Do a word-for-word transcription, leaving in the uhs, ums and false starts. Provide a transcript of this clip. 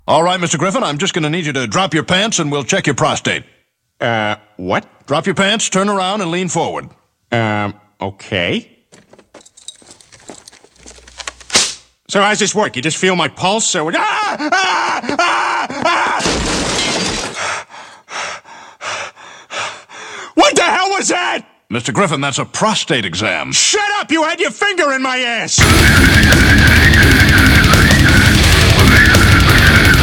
All right, Mister Griffin, I'm just going to need you to drop your pants and we'll check your prostate. Uh, what? Drop your pants, turn around, and lean forward. Um, okay. So how's this work? You just feel my pulse? Or... Ah! Ah! Ah! Ah! What the hell was that? Mister Griffin, that's a prostate exam. Shut up! You had your finger in my ass!